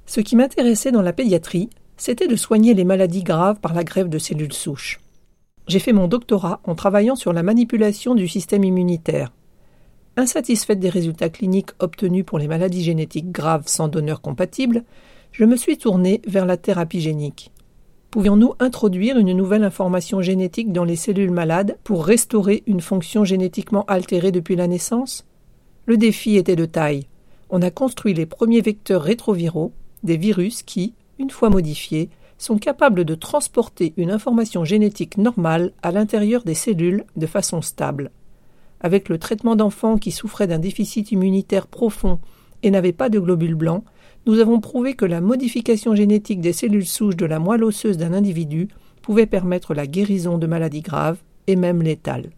Ce qui m'intéressait dans la pédiatrie, c'était de soigner les maladies graves par la greffe de cellules souches. J'ai fait mon doctorat en travaillant sur la manipulation du système immunitaire. Insatisfaite des résultats cliniques obtenus pour les maladies génétiques graves sans donneur compatible, je me suis tournée vers la thérapie génique. Pouvions-nous introduire une nouvelle information génétique dans les cellules malades pour restaurer une fonction génétiquement altérée depuis la naissance ? Le défi était de taille. On a construit les premiers vecteurs rétroviraux, des virus qui, une fois modifiés, sont capables de transporter une information génétique normale à l'intérieur des cellules de façon stable. Avec le traitement d'enfants qui souffraient d'un déficit immunitaire profond et n'avaient pas de globules blancs, nous avons prouvé que la modification génétique des cellules souches de la moelle osseuse d'un individu pouvait permettre la guérison de maladies graves et même létales.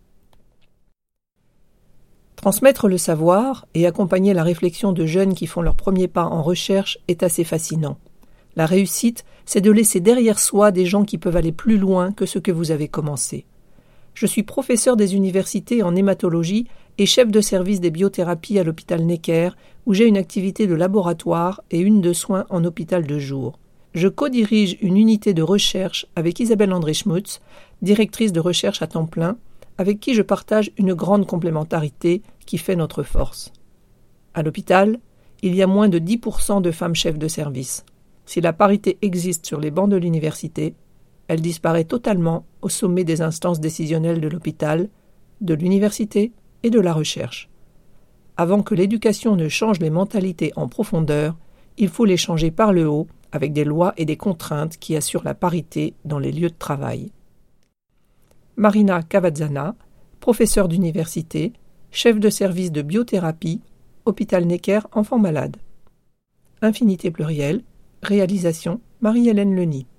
Transmettre le savoir et accompagner la réflexion de jeunes qui font leurs premiers pas en recherche est assez fascinant. La réussite, c'est de laisser derrière soi des gens qui peuvent aller plus loin que ce que vous avez commencé. Je suis professeur des universités en hématologie et chef de service des biothérapies à l'hôpital Necker, où j'ai une activité de laboratoire et une de soins en hôpital de jour. Je co-dirige une unité de recherche avec Isabelle André-Schmutz, directrice de recherche à temps plein, avec qui je partage une grande complémentarité qui fait notre force. À l'hôpital, il y a moins de 10% de femmes chefs de service. Si la parité existe sur les bancs de l'université, elle disparaît totalement au sommet des instances décisionnelles de l'hôpital, de l'université et de la recherche. Avant que l'éducation ne change les mentalités en profondeur, il faut les changer par le haut, avec des lois et des contraintes qui assurent la parité dans les lieux de travail. Marina Cavazzana, professeure d'université, chef de service de biothérapie, hôpital Necker enfants malades. Infinité plurielle, réalisation Marie-Hélène Leny.